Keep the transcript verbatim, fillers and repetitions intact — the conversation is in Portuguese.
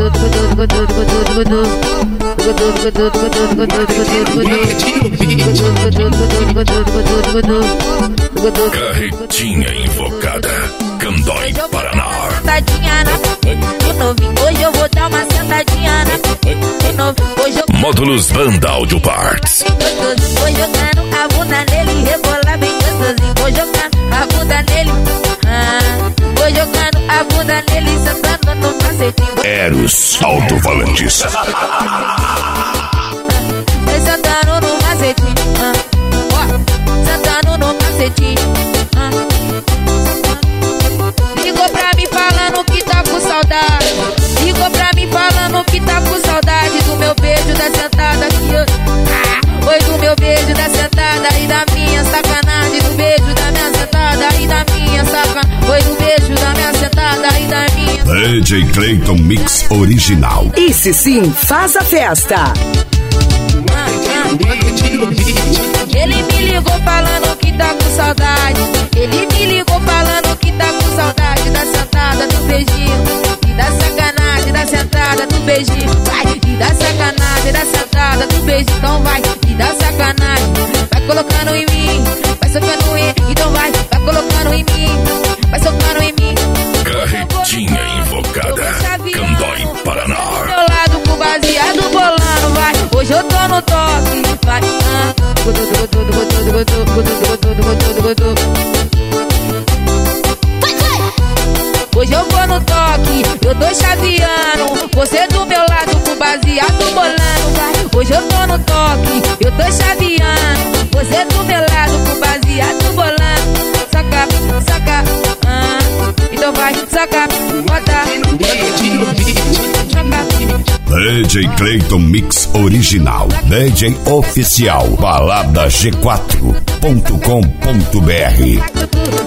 Carretinha invocada, Candói, Paraná. Sentadinha na do novinho, hoje eu vou dar uma sentadinha na do novinho, hoje eu... Módulos Banda Audio Parts. Vou jogando a bunda nele, rebolar bem gostosinho. Vou jogando a bunda nele, ah, vou jogando a bunda nele, sentando no macetinho. Eros Alto-Falantes. Vai sentando no macetinho, ah, ó, sentando no macetinho, ah. Ligou pra mim falando que tá com saudade. Ligou pra mim falando que tá com saudade do meu beijo, da sentada que eu... Ah, oi, do meu beijo, da sentada e da minha sacanagem. Do beijo, da minha sentada e da minha sacanagem. Oi, do beijo, da minha sentada e da minha... D J Clayton Mix Original. Esse sim faz a festa. Ah, ah. Ele me ligou falando que tá com saudade. Ele me ligou falando que tá com saudade da sentada, do beijinho e da sacanagem, da sentada, do beijinho. Vai, e da sacanagem, da sentada, do beijinho. Então vai, e da sacanagem, vai colocando em mim, vai socando em, então vai, vai colocando em mim, vai socando em mim. Carretinha invocada, Candói, Paraná. Do meu lado com baseado bolando, vai. Hoje eu tô no toque, vai. Ah. Hoje eu vou no toque, eu tô chaveando. Você do meu lado com baseado bolando, vai. Hoje eu tô no toque, eu tô chaveando. Você do meu lado com baseado bolando. Saca, saca, ah. Então vai, saca, bota. D J Clayton Mix Original. D J Oficial. balada g quatro ponto com ponto b r.